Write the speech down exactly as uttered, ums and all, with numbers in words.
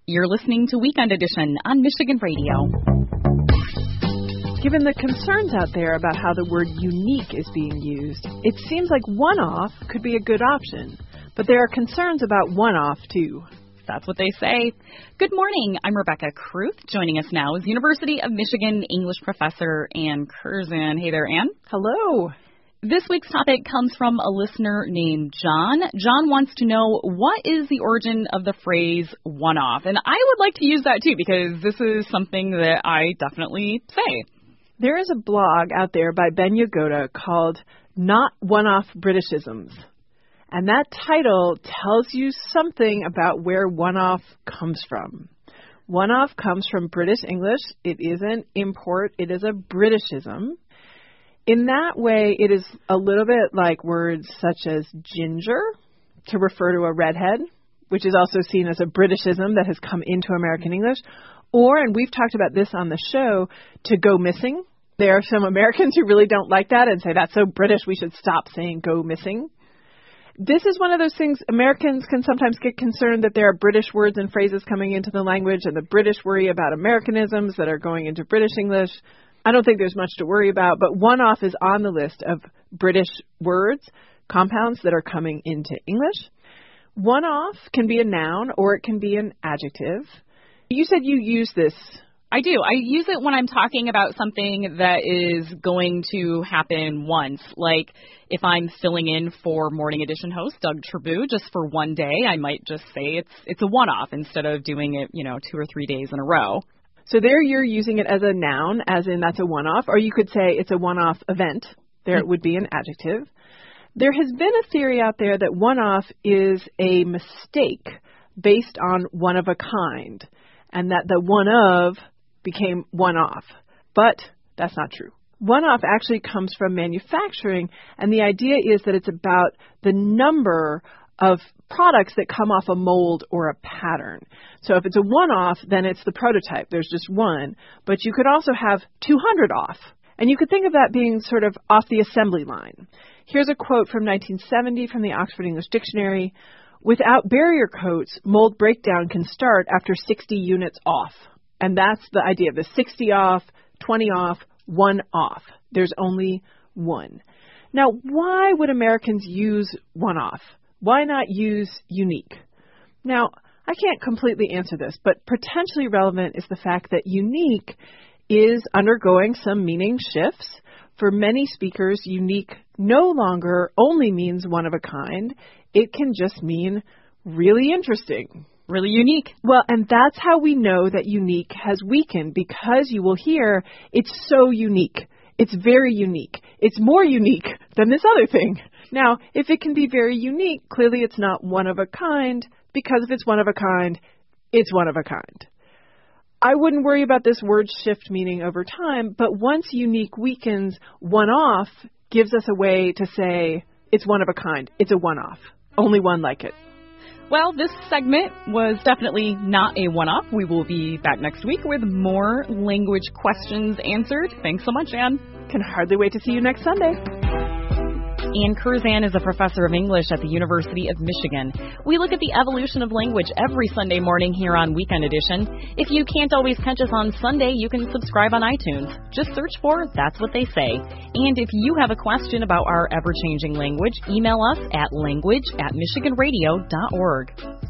You're listening to Weekend Edition on Michigan Radio. Given the concerns out there about how the word unique is being used, it seems like one-off could be a good option. But there are concerns about one-off, too. That's what they say. Good morning. I'm Rebecca Kruth. Joining us now is University of Michigan English professor Ann Curzan. Hey there, Ann. Hello. This week's topic comes from a listener named John. John wants to know, what is the origin of the phrase one-off? And I would like to use that, too, because this is something that I definitely say. There is a blog out there by Ben Yagoda called Not One-Off Britishisms. And that title tells you something about where one-off comes from. One-off comes from British English. It is an import. It is a Britishism. In that way, it is a little bit like words such as ginger to refer to a redhead, which is also seen as a Britishism that has come into American English. Or, and we've talked about this on the show, to go missing. There are some Americans who really don't like that and say, that's so British, we should stop saying go missing. This is one of those things, Americans can sometimes get concerned that there are British words and phrases coming into the language, and the British worry about Americanisms that are going into British English. I don't think there's much to worry about, but one-off is on the list of British words, compounds that are coming into English. One-off can be a noun or it can be an adjective. You said you use this. I do. I use it when I'm talking about something that is going to happen once. Like if I'm filling in for Morning Edition host Doug Tribou just for one day, I might just say it's it's a one-off instead of doing it, you know, two or three days in a row. So there you're using it as a noun, as in that's a one-off, or you could say it's a one-off event. There it would be an adjective. There has been a theory out there that one-off is a mistake based on one of a kind, and that the one of became one-off. But that's not true. One-off actually comes from manufacturing, and the idea is that it's about the number of products that come off a mold or a pattern. So if it's a one-off, then it's the prototype. There's just one. But you could also have two hundred off. And you could think of that being sort of off the assembly line. Here's a quote from nineteen seventy from the Oxford English Dictionary. Without barrier coats, mold breakdown can start after sixty units off. And that's the idea of the sixty off, twenty off, one off. There's only one. Now, why would Americans use one off? Why not use unique? Now, I can't completely answer this, but potentially relevant is the fact that unique is undergoing some meaning shifts. For many speakers, unique no longer only means one of a kind. It can just mean really interesting. Really unique. Well, and that's how we know that unique has weakened, because you will hear it's so unique. It's very unique. It's more unique than this other thing. Now, if it can be very unique, clearly it's not one of a kind, because if it's one of a kind, it's one of a kind. I wouldn't worry about this word shift meaning over time, but once unique weakens, one-off gives us a way to say it's one of a kind. It's a one-off. Only one like it. Well, this segment was definitely not a one-off. We will be back next week with more language questions answered. Thanks so much, Ann. Can hardly wait to see you next Sunday. Ann Curzan is a professor of English at the University of Michigan. We look at the evolution of language every Sunday morning here on Weekend Edition. If you can't always catch us on Sunday, you can subscribe on iTunes. Just search for That's What They Say. And if you have a question about our ever-changing language, email us at language at michigan radio dot org.